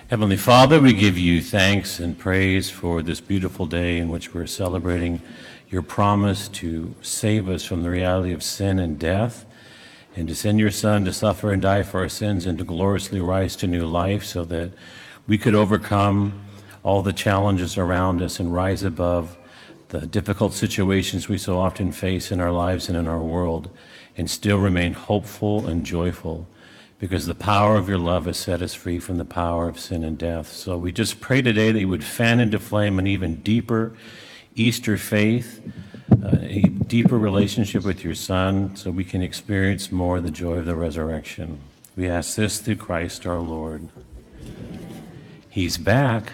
Heavenly Father, we give you thanks and praise for this beautiful day in which we're celebrating your promise to save us from the reality of sin and death, and to send your Son to suffer and die for our sins and to gloriously rise to new life so that we could overcome all the challenges around us and rise above the difficult situations we so often face in our lives and in our world, and still remain hopeful and joyful, because the power of your love has set us free from the power of sin and death. So we just pray today that you would fan into flame an even deeper Easter faith, a deeper relationship with your Son, so we can experience more the joy of the resurrection. We ask this through Christ our Lord. He's back.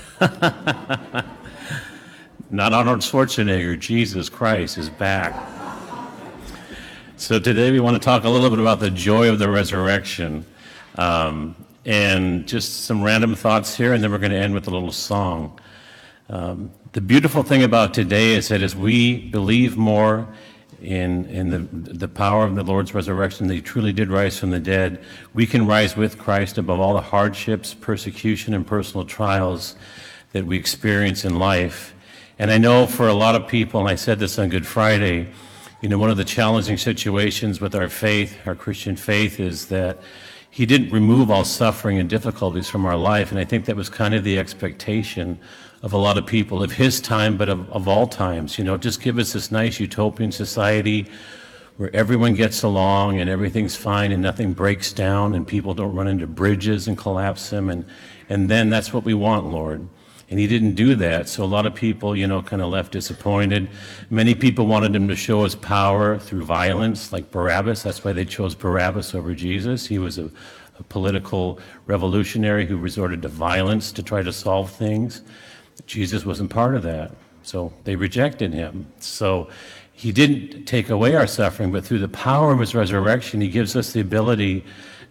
Not Arnold Schwarzenegger, Jesus Christ is back. So today we want to talk a little bit about the joy of the resurrection, and just some random thoughts here, and then we're going to end with a little song. The beautiful thing about today is that as we believe more in the power of the Lord's resurrection, that he truly did rise from the dead, we can rise with Christ above all the hardships, persecution, and personal trials that we experience in life. And I know for a lot of people, and I said this on Good Friday, one of the challenging situations with our faith, our Christian faith, is that he didn't remove all suffering and difficulties from our life. And I think that was kind of the expectation of a lot of people of his time, but of all times. Just give us this nice utopian society where everyone gets along and everything's fine and nothing breaks down and people don't run into bridges and collapse them. And then that's what we want, Lord. And he didn't do that, so a lot of people, kind of left disappointed. Many people wanted him to show his power through violence, like Barabbas. That's why they chose Barabbas over Jesus. He was a political revolutionary who resorted to violence to try to solve things. Jesus wasn't part of that, so they rejected him. So he didn't take away our suffering, but through the power of his resurrection, he gives us the ability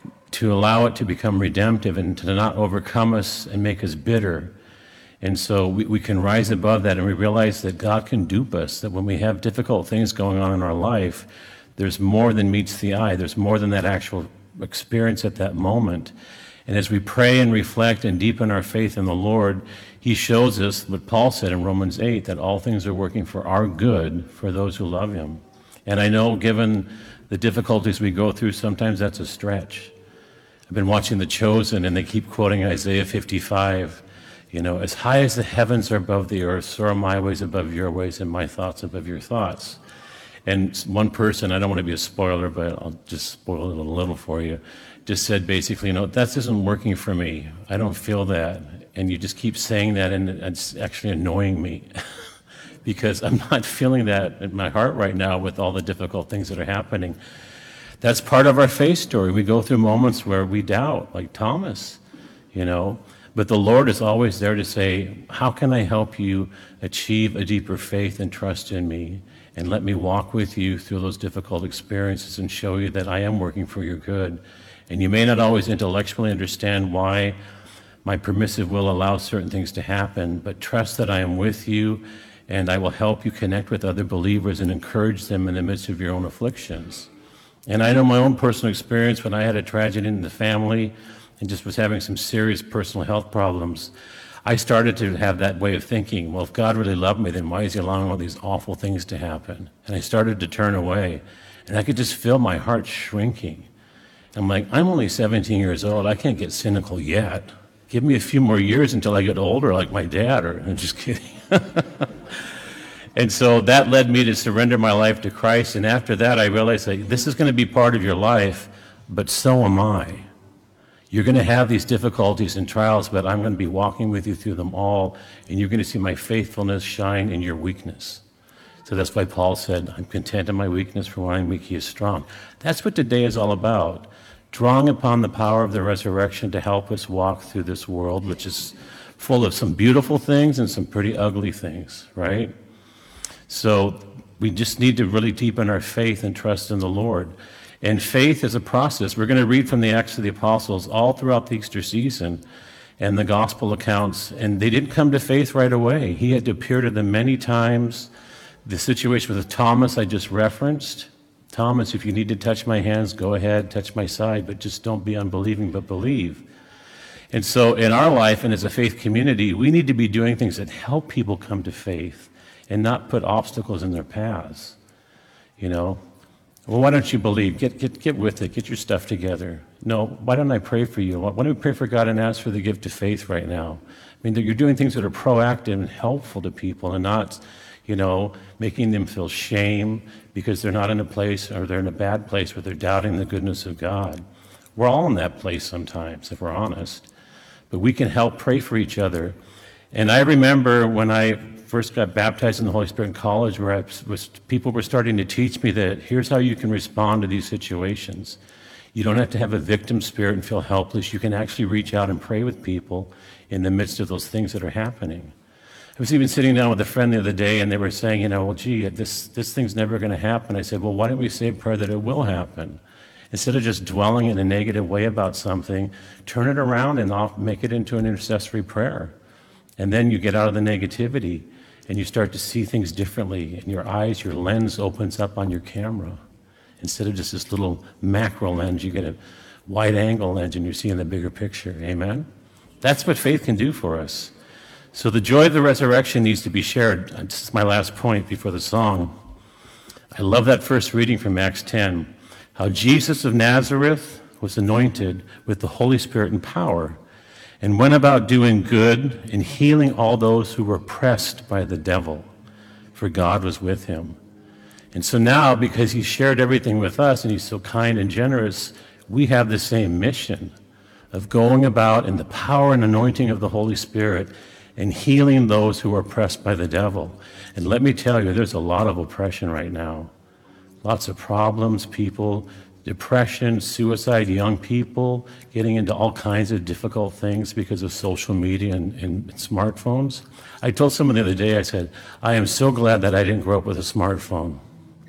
to allow it to become redemptive and to not overcome us and make us bitter. And so we can rise above that, and we realize that God can dupe us, that when we have difficult things going on in our life, there's more than meets the eye. There's more than that actual experience at that moment. And as we pray and reflect and deepen our faith in the Lord, he shows us what Paul said in Romans 8, that all things are working for our good for those who love him. And I know given the difficulties we go through, sometimes that's a stretch. I've been watching The Chosen, and they keep quoting Isaiah 55. As high as the heavens are above the earth, so are my ways above your ways and my thoughts above your thoughts. And one person, I don't want to be a spoiler, but I'll just spoil it a little for you, just said basically, that isn't working for me. I don't feel that. And you just keep saying that, and it's actually annoying me because I'm not feeling that in my heart right now with all the difficult things that are happening. That's part of our faith story. We go through moments where we doubt, like Thomas, But the Lord is always there to say, how can I help you achieve a deeper faith and trust in me? And let me walk with you through those difficult experiences and show you that I am working for your good. And you may not always intellectually understand why my permissive will allows certain things to happen, but trust that I am with you, and I will help you connect with other believers and encourage them in the midst of your own afflictions. And I know my own personal experience when I had a tragedy in the family and just was having some serious personal health problems, I started to have that way of thinking, well, if God really loved me, then why is he allowing all these awful things to happen? And I started to turn away, and I could just feel my heart shrinking. I'm like, I'm only 17 years old. I can't get cynical yet. Give me a few more years until I get older like my dad, I'm just kidding. And so that led me to surrender my life to Christ, and after that I realized that this is going to be part of your life, but so am I. You're going to have these difficulties and trials, but I'm going to be walking with you through them all, and you're going to see my faithfulness shine in your weakness. So that's why Paul said, I'm content in my weakness, for when I'm weak, he is strong. That's what today is all about, drawing upon the power of the resurrection to help us walk through this world, which is full of some beautiful things and some pretty ugly things, right? So we just need to really deepen our faith and trust in the Lord. And faith is a process. We're going to read from the Acts of the Apostles all throughout the Easter season and the gospel accounts, and they didn't come to faith right away. He had to appear to them many times. The situation with Thomas I just referenced. Thomas, if you need to touch my hands, go ahead, touch my side, but just don't be unbelieving, but believe. And so in our life and as a faith community, we need to be doing things that help people come to faith and not put obstacles in their paths. You know, well, why don't you believe? Get with it. Get your stuff together. No, why don't I pray for you? Why don't we pray for God and ask for the gift of faith right now? I mean, you're doing things that are proactive and helpful to people and not, you know, making them feel shame because they're not in a place or they're in a bad place where they're doubting the goodness of God. We're all in that place sometimes, if we're honest. But we can help pray for each other. And I remember when I first got baptized in the Holy Spirit in college, where people were starting to teach me that here's how you can respond to these situations. You don't have to have a victim spirit and feel helpless. You can actually reach out and pray with people in the midst of those things that are happening. I was even sitting down with a friend the other day, and they were saying, you know, well, gee, this thing's never going to happen. I said, well, why don't we say a prayer that it will happen? Instead of just dwelling in a negative way about something, turn it around and make it into an intercessory prayer. And then you get out of the negativity and you start to see things differently. And your eyes, your lens opens up on your camera. Instead of just this little macro lens, you get a wide angle lens and you're seeing the bigger picture. Amen? That's what faith can do for us. So the joy of the resurrection needs to be shared. This is my last point before the song. I love that first reading from Acts 10. How Jesus of Nazareth was anointed with the Holy Spirit and power and went about doing good and healing all those who were oppressed by the devil, for God was with him. And so now, because he shared everything with us and he's so kind and generous, we have the same mission of going about in the power and anointing of the Holy Spirit and healing those who are oppressed by the devil. And let me tell you, there's a lot of oppression right now. Lots of problems, people, depression, suicide, young people getting into all kinds of difficult things because of social media and smartphones. I told someone the other day, I said, I am so glad that I didn't grow up with a smartphone.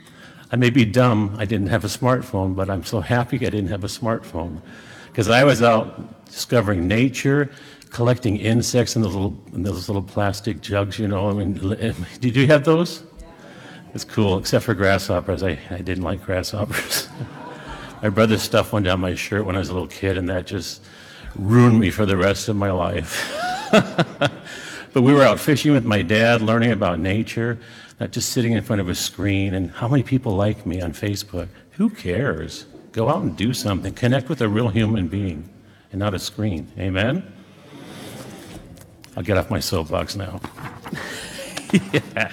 I may be dumb, I didn't have a smartphone, but I'm so happy I didn't have a smartphone. Because I was out discovering nature, collecting insects in those little plastic jugs, you know. I mean, did you have those? It's cool, except for grasshoppers. I didn't like grasshoppers. My brother stuffed one down my shirt when I was a little kid, and that just ruined me for the rest of my life. But we were out fishing with my dad, learning about nature, not just sitting in front of a screen. And how many people like me on Facebook? Who cares? Go out and do something. Connect with a real human being and not a screen. Amen? I'll get off my soapbox now. Yeah.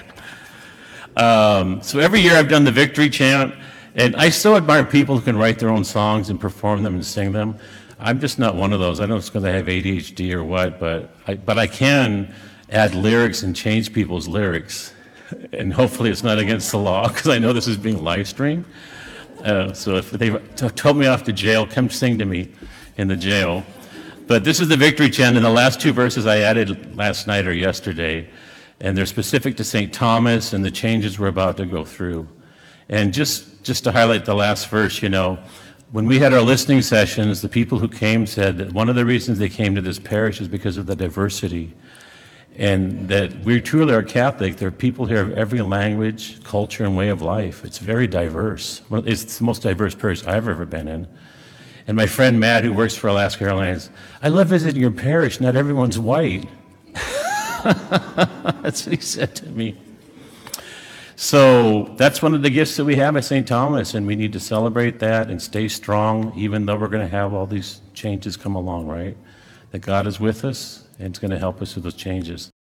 So every year I've done the victory chant, and I so admire people who can write their own songs and perform them and sing them. I'm just not one of those. I don't know if it's because I have ADHD or what, but I can add lyrics and change people's lyrics. And hopefully it's not against the law, because I know this is being live streamed. So if they've told me off to jail, come sing to me in the jail. But this is the victory chant, and the last two verses I added last night or yesterday. And they're specific to St. Thomas and the changes we're about to go through. And just to highlight the last verse, you know, when we had our listening sessions, the people who came said that one of the reasons they came to this parish is because of the diversity. And that we truly are Catholic. There are people here of every language, culture, and way of life. It's very diverse. It's the most diverse parish I've ever been in. And my friend Matt, who works for Alaska Airlines, I love visiting your parish. Not everyone's white. That's what he said to me. So that's one of the gifts that we have at St. Thomas, and we need to celebrate that and stay strong, even though we're going to have all these changes come along, right? That God is with us, and it's going to help us with those changes.